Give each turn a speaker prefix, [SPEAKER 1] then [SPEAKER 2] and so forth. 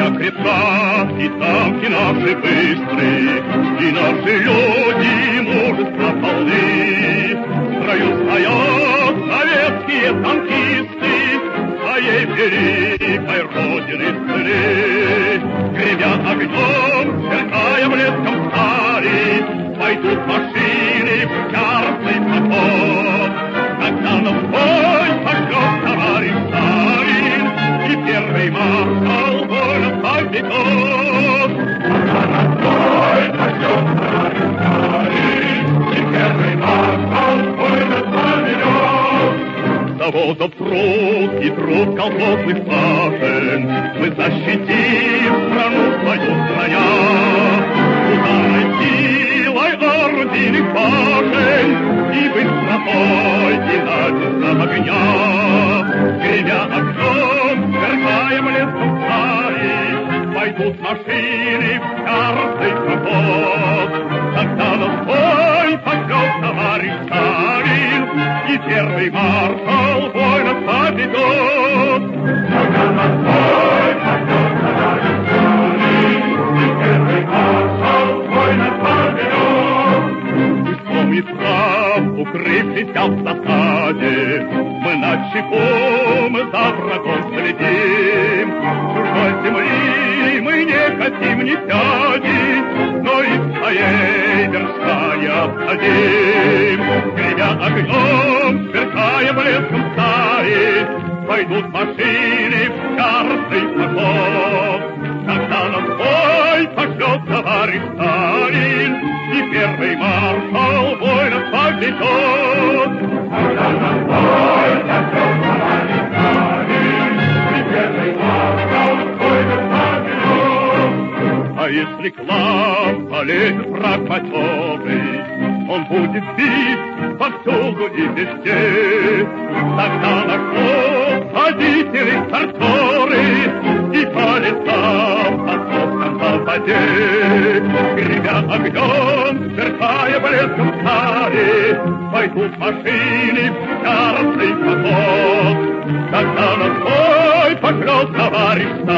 [SPEAKER 1] как река, и танки наши быстрые, и наши люди мужества полны. В строю стоят советские танкисты, своей великой родины цели. Гремя огнем, сверкая блеском стали, пойдут машины в яростный поход. Когда на бой пошлет товарищ Сталин, и первый маршал воля поведет. Когда на бой пошлет товарищ Сталин, и первый маршал воля поведет. Заводов труд и труд колхозных башен мы защитим страну свою строя. Ударной силой орудийных башен и быстротой динамичного огня. Гремя огнем, сверкая блеском стали, пойдут машины в яростный поход. Когда на бой пошлет товарищ Сталин, и первый маршал война поведет. Когда на бой пошлет товарищ Сталин, и первый маршал война поведет. Мы прав, укрывшись в засаде, мы начеку, мы за врагом следим. Чужой земли мы не хотим ни пяди, но из своей вершка не отходим. Гремя огнем, сверкая блеском стали, пойдут машины в яростный поход. Когда на бой пошлет товарищ Сталин, и первый маршал воинов поведет. Когда на бой пошлет товарищ Сталин, и первый маршал воинов поведет. А если к нам полезет враг матерый, он будет бить повсюду и везде. Тогда на ход водители стартеры и по лесам отцовском западе. Гремя огнем, сверкая блеском стали, пойдут машины в яростный поход. Тогда на бой пошлет товарищ Сталин,